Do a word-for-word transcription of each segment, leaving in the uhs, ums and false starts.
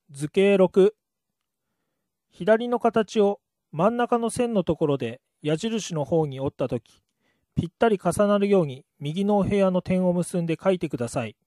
図形ろく、左の形を真ん中の線のところで矢印の方に折ったとき、ぴったり重なるように右のお部屋の点を結んで書いてください。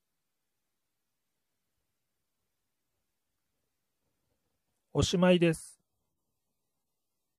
おしまいです。